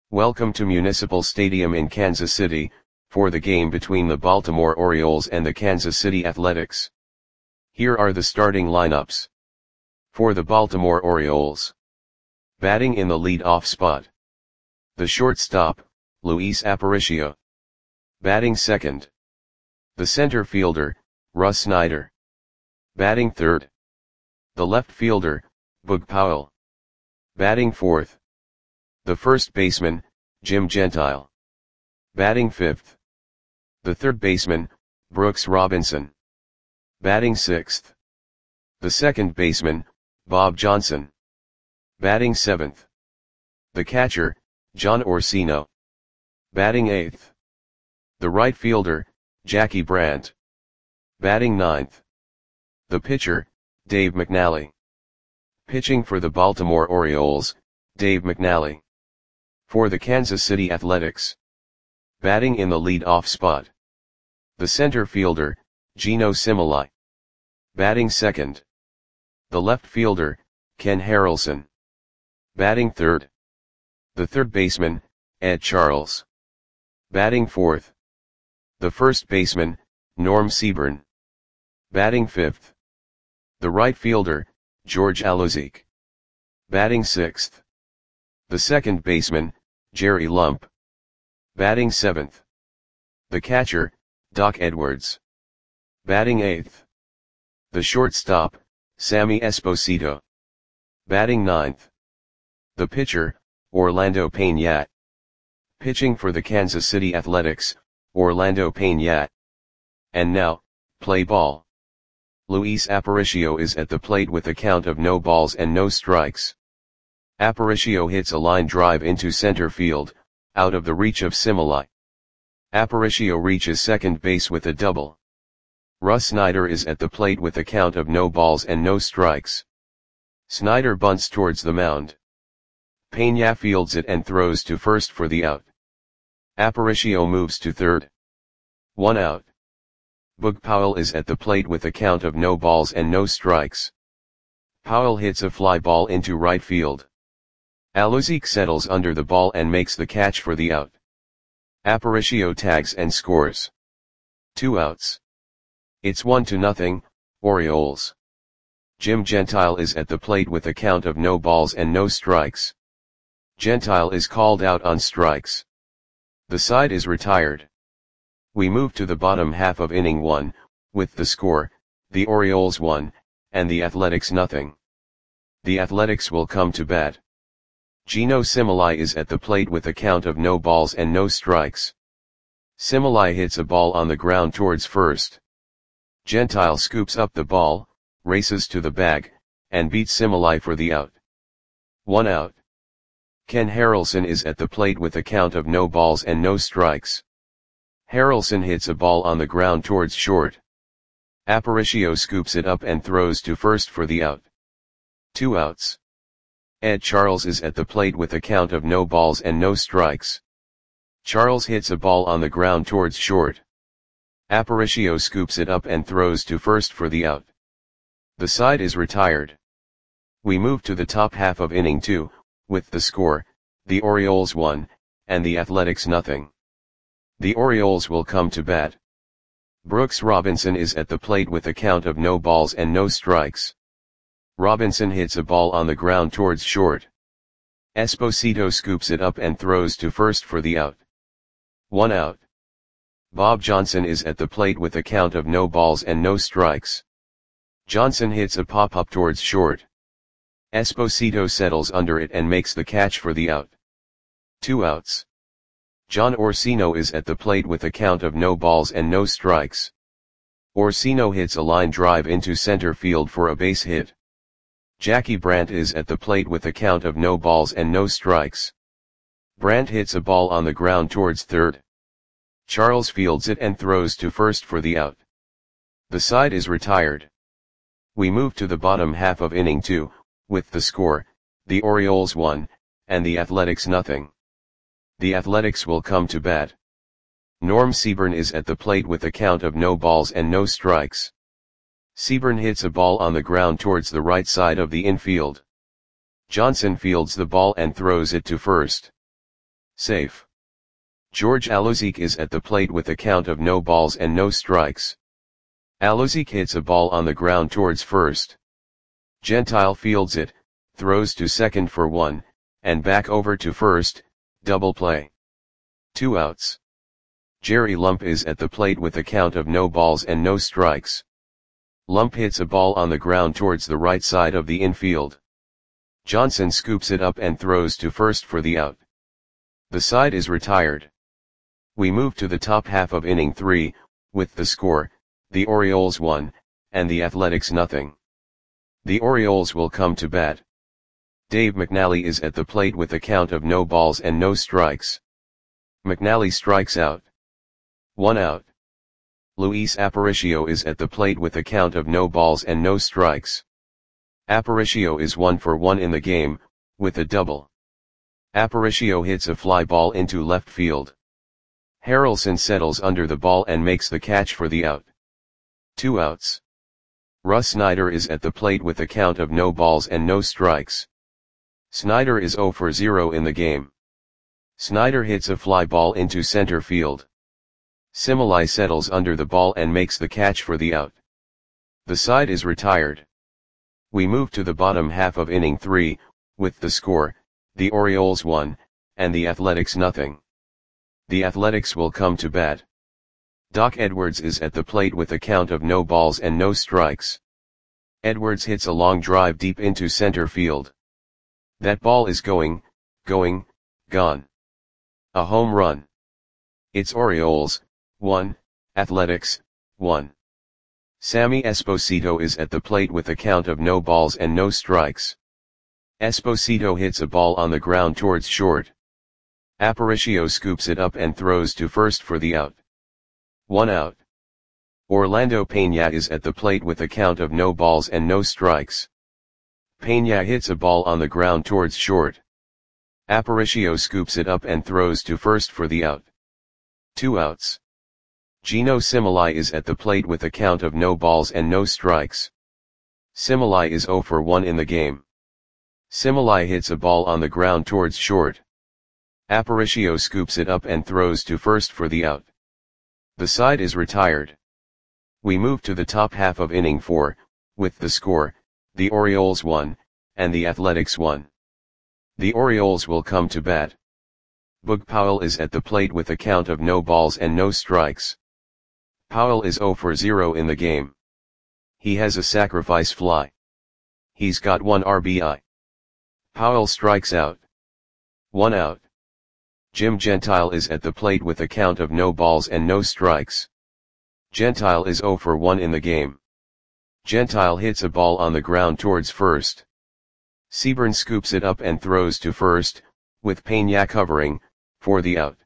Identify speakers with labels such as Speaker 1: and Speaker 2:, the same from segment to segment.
Speaker 1: Welcome to Municipal Stadium in Kansas City, for the game between the Baltimore Orioles and the Kansas City Athletics. Here are the starting lineups. For the Baltimore Orioles. Batting in the lead-off spot. The shortstop, Luis Aparicio. Batting second. The center fielder, Russ Snyder. Batting third. The left fielder, Boog Powell. Batting fourth. The first baseman, Jim Gentile. Batting fifth. The third baseman, Brooks Robinson. Batting sixth. The second baseman, Bob Johnson. Batting seventh. The catcher, John Orsino. Batting eighth. The right fielder, Jackie Brandt. Batting ninth. The pitcher, Dave McNally. Pitching for the Baltimore Orioles, Dave McNally. For the Kansas City Athletics. Batting in the lead-off spot. The center fielder, Geno Similai. Batting second. The left fielder, Ken Harrelson. Batting third. The third baseman, Ed Charles. Batting fourth. The first baseman, Norm Seaburn. Batting fifth. The right fielder, George Alozique. Batting sixth. The second baseman, Jerry Lump. Batting seventh. The catcher, Doc Edwards. Batting eighth. The shortstop, Sammy Esposito. Batting ninth. The pitcher, Orlando Payne. Pitching for the Kansas City Athletics, Orlando Payne. And now, play ball. Luis Aparicio is at the plate with a count of no balls and no strikes. Aparicio hits a line drive into center field, out of the reach of Similai. Aparicio reaches second base with a double. Russ Snyder is at the plate with a count of no balls and no strikes. Snyder bunts towards the mound. Payne fields it and throws to first for the out. Aparicio moves to third. 1 out. Boog Powell is at the plate with a count of no balls and no strikes. Powell hits a fly ball into right field. Alozique settles under the ball and makes the catch for the out. Aparicio tags and scores. 2 outs. It's 1-0, Orioles. Jim Gentile is at the plate with a count of no balls and no strikes. Gentile is called out on strikes. The side is retired. We move to the bottom half of inning 1, with the score, the Orioles 1, and the Athletics 0. The Athletics will come to bat. Geno Similai is at the plate with a count of no balls and no strikes. Similai hits a ball on the ground towards first. Gentile scoops up the ball, races to the bag, and beats Similai for the out. 1 out. Ken Harrelson is at the plate with a count of no balls and no strikes. Harrelson hits a ball on the ground towards short. Aparicio scoops it up and throws to first for the out. 2 outs. Ed Charles is at the plate with a count of no balls and no strikes. Charles hits a ball on the ground towards short. Aparicio scoops it up and throws to first for the out. The side is retired. We move to the top half of inning 2, with the score, the Orioles 1, and the Athletics 0. The Orioles will come to bat. Brooks Robinson is at the plate with a count of no balls and no strikes. Robinson hits a ball on the ground towards short. Esposito scoops it up and throws to first for the out. 1 out. Bob Johnson is at the plate with a count of no balls and no strikes. Johnson hits a pop-up towards short. Esposito settles under it and makes the catch for the out. 2 outs. John Orsino is at the plate with a count of no balls and no strikes. Orsino hits a line drive into center field for a base hit. Jackie Brandt is at the plate with a count of no balls and no strikes. Brandt hits a ball on the ground towards third. Charles fields it and throws to first for the out. The side is retired. We move to the bottom half of inning 2, with the score, the Orioles 1, and the Athletics 0. The Athletics will come to bat. Norm Seaburn is at the plate with a count of no balls and no strikes. Seaburn hits a ball on the ground towards the right side of the infield. Johnson fields the ball and throws it to first. Safe. George Alozic is at the plate with a count of no balls and no strikes. Alozic hits a ball on the ground towards first. Gentile fields it, throws to second for 1, and back over to first, double play. 2 outs. Jerry Lump is at the plate with a count of no balls and no strikes. Lump hits a ball on the ground towards the right side of the infield. Johnson scoops it up and throws to first for the out. The side is retired. We move to the top half of inning 3, with the score, the Orioles 1, and the Athletics nothing. The Orioles will come to bat. Dave McNally is at the plate with a count of no balls and no strikes. McNally strikes out. 1 out. Luis Aparicio is at the plate with a count of no balls and no strikes. Aparicio is 1 for 1 in the game, with a double. Aparicio hits a fly ball into left field. Harrelson settles under the ball and makes the catch for the out. 2 outs. Russ Snyder is at the plate with a count of no balls and no strikes. Snyder is 0 for 0 in the game. Snyder hits a fly ball into center field. Similai settles under the ball and makes the catch for the out. The side is retired. We move to the bottom half of inning 3, with the score, the Orioles 1, and the Athletics nothing. The Athletics will come to bat. Doc Edwards is at the plate with a count of no balls and no strikes. Edwards hits a long drive deep into center field. That ball is gone. A home run. It's Orioles 1, Athletics 1. Sammy Esposito is at the plate with a count of no balls and no strikes. Esposito hits a ball on the ground towards short. Aparicio scoops it up and throws to first for the out. 1 out. Orlando Peña is at the plate with a count of no balls and no strikes. Peña hits a ball on the ground towards short. Aparicio scoops it up and throws to first for the out. 2 outs. Gino Similai is at the plate with a count of no balls and no strikes. Similai is 0 for 1 in the game. Similai hits a ball on the ground towards short. Aparicio scoops it up and throws to first for the out. The side is retired. We move to the top half of inning 4, with the score, the Orioles 1, and the Athletics 1. The Orioles will come to bat. Boog Powell is at the plate with a count of no balls and no strikes. Powell is 0 for 0 in the game. He has a sacrifice fly. He's got 1 RBI. Powell strikes out. 1 out. Jim Gentile is at the plate with a count of no balls and no strikes. Gentile is 0 for 1 in the game. Gentile hits a ball on the ground towards first. Seaburn scoops it up and throws to first, with Peña covering, for the out.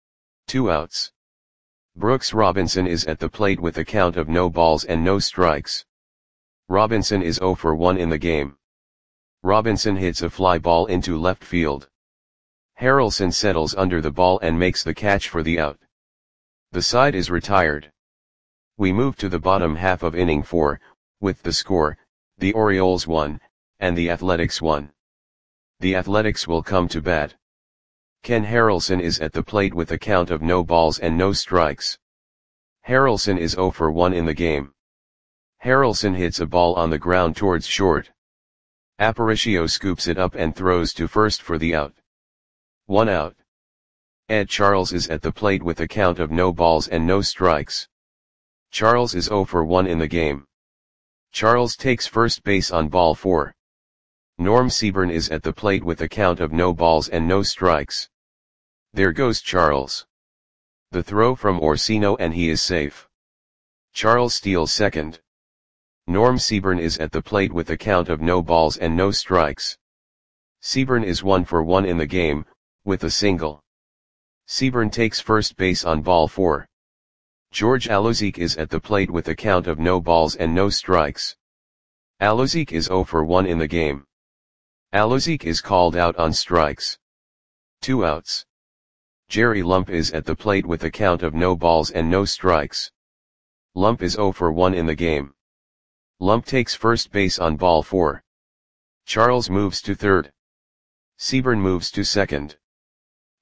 Speaker 1: 2 outs. Brooks Robinson is at the plate with a count of no balls and no strikes. Robinson is 0 for 1 in the game. Robinson hits a fly ball into left field. Harrelson settles under the ball and makes the catch for the out. The side is retired. We move to the bottom half of inning 4, with the score, the Orioles 1, and the Athletics 1. The Athletics will come to bat. Ken Harrelson is at the plate with a count of no balls and no strikes. Harrelson is 0 for 1 in the game. Harrelson hits a ball on the ground towards short. Aparicio scoops it up and throws to first for the out. 1 out. Ed Charles is at the plate with a count of no balls and no strikes. Charles is 0 for 1 in the game. Charles takes first base on ball 4. Norm Seaburn is at the plate with a count of no balls and no strikes. There goes Charles. The throw from Orsino and he is safe. Charles steals second. Norm Seaburn is at the plate with a count of no balls and no strikes. Seaburn is 1 for 1 in the game, with a single. Seaburn takes first base on ball 4. George Alozic is at the plate with a count of no balls and no strikes. Alozic is 0 for 1 in the game. Alozic is called out on strikes. 2 outs. Jerry Lump is at the plate with a count of no balls and no strikes. Lump is 0 for 1 in the game. Lump takes first base on ball 4. Charles moves to third. Seaburn moves to second.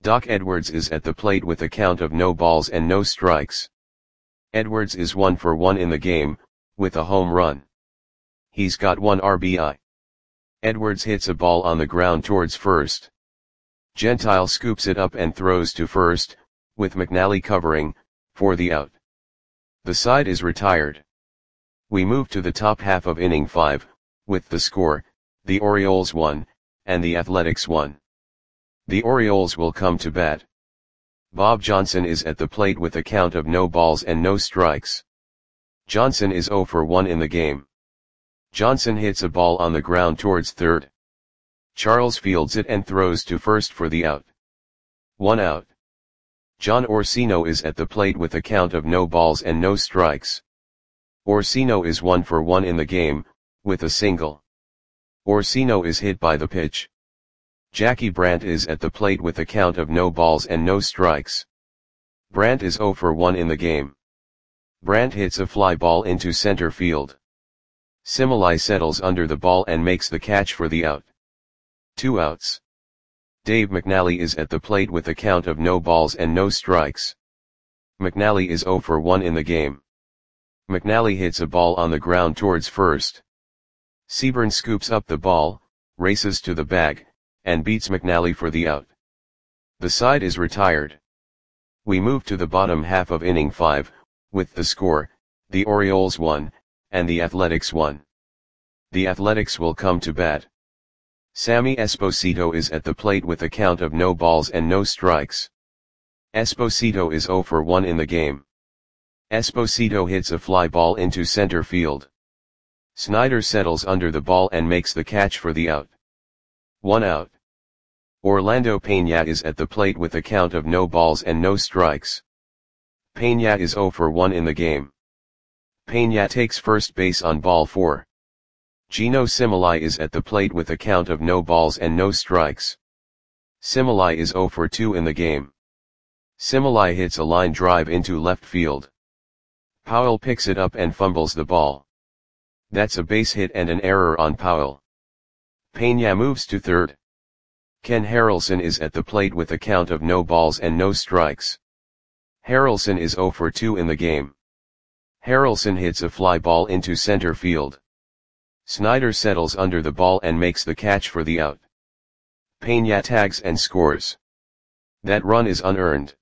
Speaker 1: Doc Edwards is at the plate with a count of no balls and no strikes. Edwards is 1 for 1 in the game, with a home run. He's got 1 RBI. Edwards hits a ball on the ground towards first. Gentile scoops it up and throws to first, with McNally covering, for the out. The side is retired. We move to the top half of inning 5, with the score, the Orioles 1, and the Athletics 1. The Orioles will come to bat. Bob Johnson is at the plate with a count of no balls and no strikes. Johnson is 0 for 1 in the game. Johnson hits a ball on the ground towards third. Charles fields it and throws to first for the out. 1 out. John Orsino is at the plate with a count of no balls and no strikes. Orsino is 1 for 1 in the game, with a single. Orsino is hit by the pitch. Jackie Brandt is at the plate with a count of no balls and no strikes. Brandt is 0 for 1 in the game. Brandt hits a fly ball into center field. Similai settles under the ball and makes the catch for the out. 2 outs. Dave McNally is at the plate with a count of no balls and no strikes. McNally is 0 for 1 in the game. McNally hits a ball on the ground towards first. Seaburn scoops up the ball, races to the bag, and beats McNally for the out. The side is retired. We move to the bottom half of inning 5, with the score, the Orioles 1, and the Athletics 1. The Athletics will come to bat. Sammy Esposito is at the plate with a count of no balls and no strikes. Esposito is 0 for 1 in the game. Esposito hits a fly ball into center field. Snyder settles under the ball and makes the catch for the out. 1 out. Orlando Peña is at the plate with a count of no balls and no strikes. Peña is 0 for 1 in the game. Peña takes first base on ball 4. Gino Similai is at the plate with a count of no balls and no strikes. Similai is 0 for 2 in the game. Similai hits a line drive into left field. Powell picks it up and fumbles the ball. That's a base hit and an error on Powell. Peña moves to third. Ken Harrelson is at the plate with a count of no balls and no strikes. Harrelson is 0 for 2 in the game. Harrelson hits a fly ball into center field. Snyder settles under the ball and makes the catch for the out. Peña tags and scores. That run is unearned.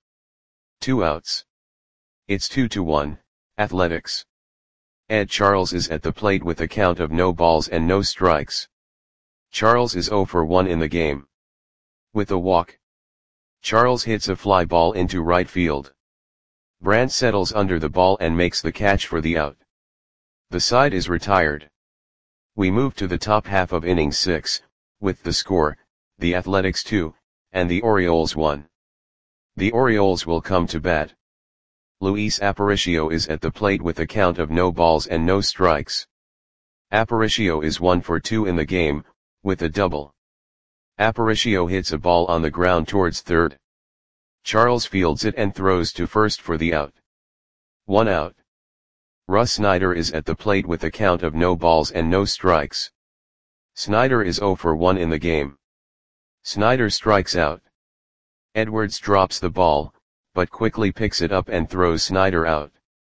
Speaker 1: 2 outs. It's 2-1, Athletics. Ed Charles is at the plate with a count of no balls and no strikes. Charles is 0 for 1 in the game. With a walk. Charles hits a fly ball into right field. Brandt settles under the ball and makes the catch for the out. The side is retired. We move to the top half of inning 6, with the score, the Athletics 2, and the Orioles 1. The Orioles will come to bat. Luis Aparicio is at the plate with a count of no balls and no strikes. Aparicio is 1 for 2 in the game, with a double. Aparicio hits a ball on the ground towards third. Charles fields it and throws to first for the out. 1 out. Russ Snyder is at the plate with a count of no balls and no strikes. Snyder is 0 for 1 in the game. Snyder strikes out. Edwards drops the ball, but quickly picks it up and throws Snyder out.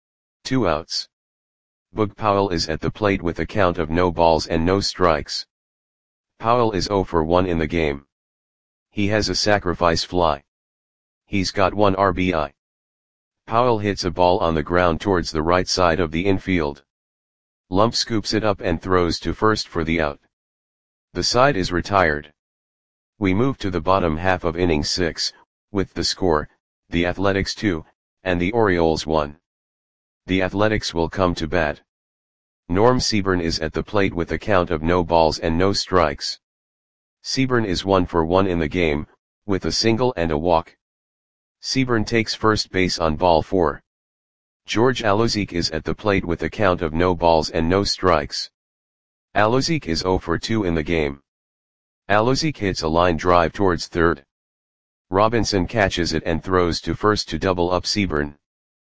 Speaker 1: 2 outs. Boog Powell is at the plate with a count of no balls and no strikes. Powell is 0 for 1 in the game. He has a sacrifice fly. He's got 1 RBI. Powell hits a ball on the ground towards the right side of the infield. Lump scoops it up and throws to first for the out. The side is retired. We move to the bottom half of inning 6, with the score, the Athletics 2, and the Orioles 1. The Athletics will come to bat. Norm Seaburn is at the plate with a count of no balls and no strikes. Seaburn is 1 for 1 in the game, with a single and a walk. Seaburn takes first base on ball 4. George Alozique is at the plate with a count of no balls and no strikes. Alozique is 0 for 2 in the game. Alozique hits a line drive towards third. Robinson catches it and throws to first to double up Seaburn.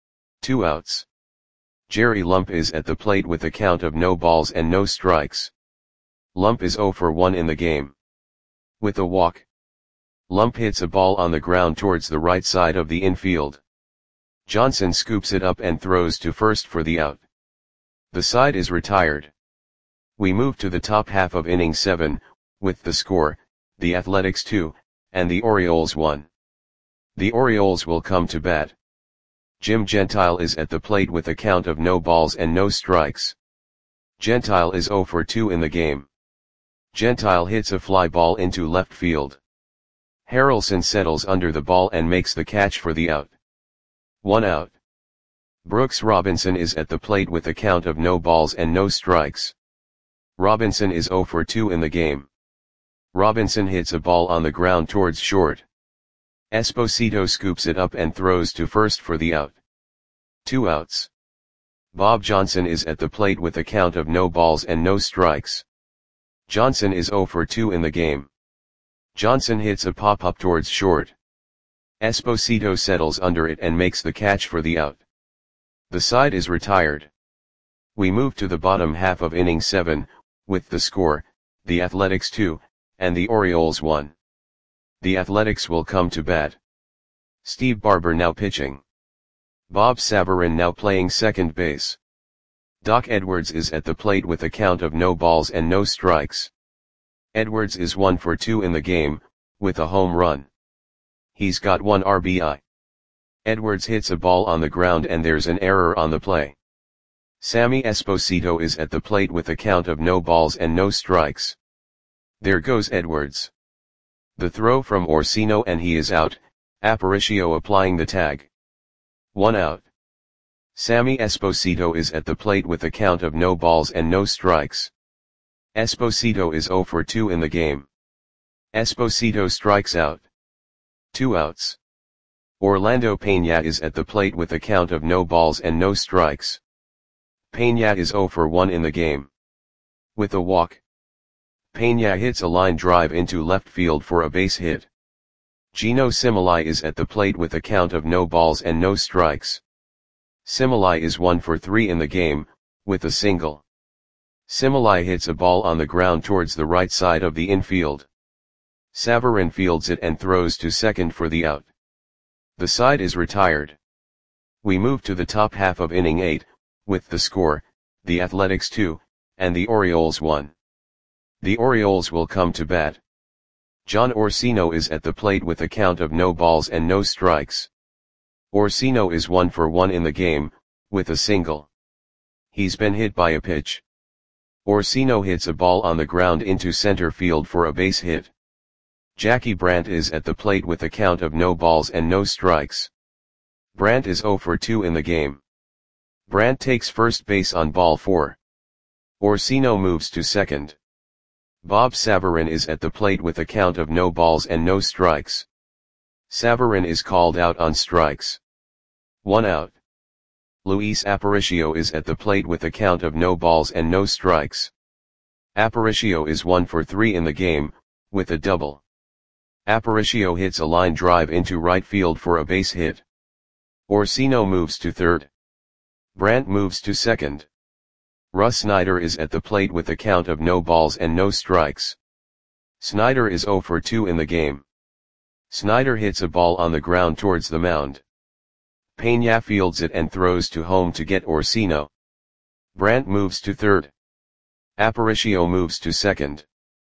Speaker 1: 2 outs. Jerry Lump is at the plate with a count of no balls and no strikes. Lump is 0 for 1 in the game. With a walk. Lump hits a ball on the ground towards the right side of the infield. Johnson scoops it up and throws to first for the out. The side is retired. We move to the top half of inning 7, with the score, the Athletics 2, and the Orioles 1. The Orioles will come to bat. Jim Gentile is at the plate with a count of no balls and no strikes. Gentile is 0 for 2 in the game. Gentile hits a fly ball into left field. Harrelson settles under the ball and makes the catch for the out. 1 out. Brooks Robinson is at the plate with a count of no balls and no strikes. Robinson is 0 for 2 in the game. Robinson hits a ball on the ground towards short. Esposito scoops it up and throws to first for the out. 2 outs. Bob Johnson is at the plate with a count of no balls and no strikes. Johnson is 0 for 2 in the game. Johnson hits a pop-up towards short. Esposito settles under it and makes the catch for the out. The side is retired. We move to the bottom half of inning 7, with the score, the Athletics 2, and the Orioles 1. The Athletics will come to bat. Steve Barber now pitching. Bob Savarin now playing second base. Doc Edwards is at the plate with a count of no balls and no strikes. Edwards is 1 for 2 in the game, with a home run. He's got 1 RBI. Edwards hits a ball on the ground and there's an error on the play. Sammy Esposito is at the plate with a count of no balls and no strikes. There goes Edwards. The throw from Orsino and he is out, Aparicio applying the tag. 1 out. Sammy Esposito is at the plate with a count of no balls and no strikes. Esposito is 0 for 2 in the game. Esposito strikes out. 2 outs. Orlando Peña is at the plate with a count of no balls and no strikes. Peña is 0 for 1 in the game. With a walk. Peña hits a line drive into left field for a base hit. Gino Similai is at the plate with a count of no balls and no strikes. Similai is 1 for 3 in the game, with a single. Similai hits a ball on the ground towards the right side of the infield. Savarin fields it and throws to second for the out. The side is retired. We move to the top half of inning 8, with the score, the Athletics 2, and the Orioles 1. The Orioles will come to bat. John Orsino is at the plate with a count of no balls and no strikes. Orsino is 1 for 1 in the game, with a single. He's been hit by a pitch. Orsino hits a ball on the ground into center field for a base hit. Jackie Brandt is at the plate with a count of no balls and no strikes. Brandt is 0 for 2 in the game. Brandt takes first base on ball 4. Orsino moves to second. Bob Savarin is at the plate with a count of no balls and no strikes. Savarin is called out on strikes. 1 out. Luis Aparicio is at the plate with a count of no balls and no strikes. Aparicio is 1 for 3 in the game, with a double. Aparicio hits a line drive into right field for a base hit. Orsino moves to third. Brandt moves to second. Russ Snyder is at the plate with a count of no balls and no strikes. Snyder is 0 for 2 in the game. Snyder hits a ball on the ground towards the mound. Peña fields it and throws to home to get Orsino. Brandt moves to third. Aparicio moves to second.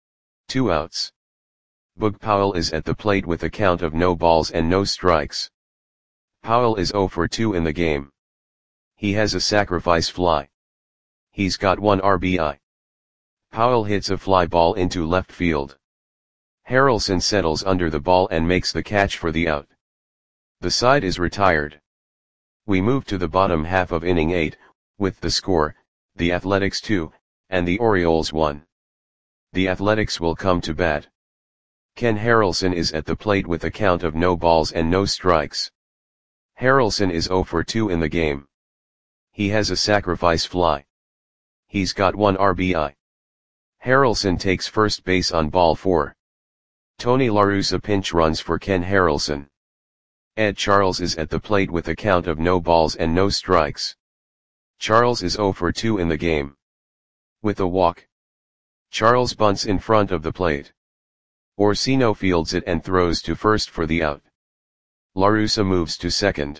Speaker 1: 2 outs. Boog Powell is at the plate with a count of no balls and no strikes. Powell is 0 for 2 in the game. He has a sacrifice fly. He's got 1 RBI. Powell hits a fly ball into left field. Harrelson settles under the ball and makes the catch for the out. The side is retired. We move to the bottom half of inning 8, with the score, the Athletics 2, and the Orioles 1. The Athletics will come to bat. Ken Harrelson is at the plate with a count of no balls and no strikes. Harrelson is 0 for 2 in the game. He has a sacrifice fly. He's got 1 RBI. Harrelson takes first base on ball 4. Tony La Russa pinch runs for Ken Harrelson. Ed Charles is at the plate with a count of no balls and no strikes. Charles is 0 for 2 in the game. With a walk. Charles bunts in front of the plate. Orsino fields it and throws to first for the out. La Russa moves to second.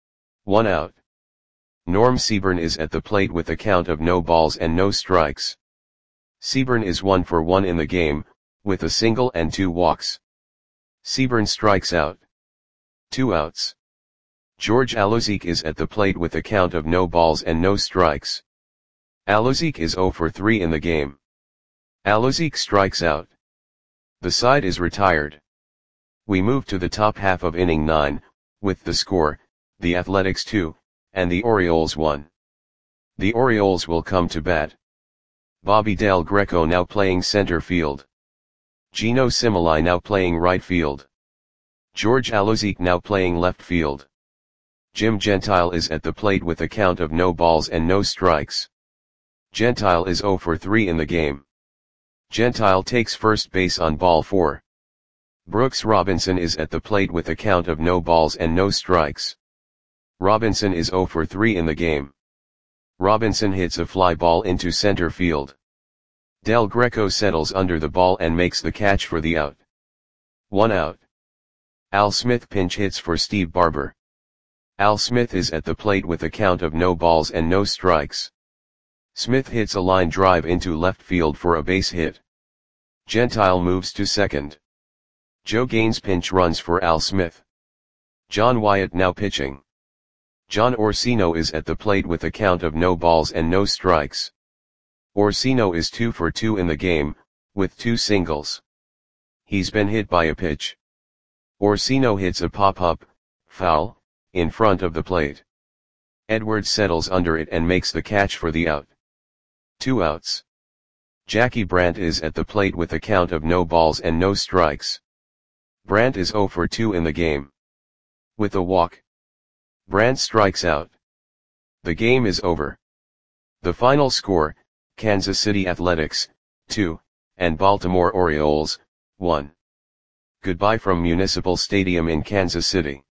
Speaker 1: 1 out. Norm Seaburn is at the plate with a count of no balls and no strikes. Seaburn is 1 for 1 in the game, with a single and 2 walks. Seaburn strikes out. 2 outs. George Alozic is at the plate with a count of no balls and no strikes. Alozic is 0 for 3 in the game. Alozic strikes out. The side is retired. We move to the top half of inning 9, with the score, the Athletics 2, and the Orioles 1. The Orioles will come to bat. Bobby Del Greco now playing center field. Gino Simili now playing right field. George Alozic now playing left field. Jim Gentile is at the plate with a count of no balls and no strikes. Gentile is 0 for 3 in the game. Gentile takes first base on ball 4. Brooks Robinson is at the plate with a count of no balls and no strikes. Robinson is 0 for 3 in the game. Robinson hits a fly ball into center field. Del Greco settles under the ball and makes the catch for the out. 1 out. Al Smith pinch hits for Steve Barber. Al Smith is at the plate with a count of no balls and no strikes. Smith hits a line drive into left field for a base hit. Gentile moves to second. Joe Gaines pinch runs for Al Smith. John Wyatt now pitching. John Orsino is at the plate with a count of no balls and no strikes. Orsino is 2 for 2 in the game, with 2 singles. He's been hit by a pitch. Orsino hits a pop-up, foul, in front of the plate. Edwards settles under it and makes the catch for the out. 2 outs. Jackie Brandt is at the plate with a count of no balls and no strikes. Brandt is 0 for 2 in the game. With a walk, Brandt strikes out. The game is over. The final score, Kansas City Athletics, 2, and Baltimore Orioles, 1. Goodbye from Municipal Stadium in Kansas City.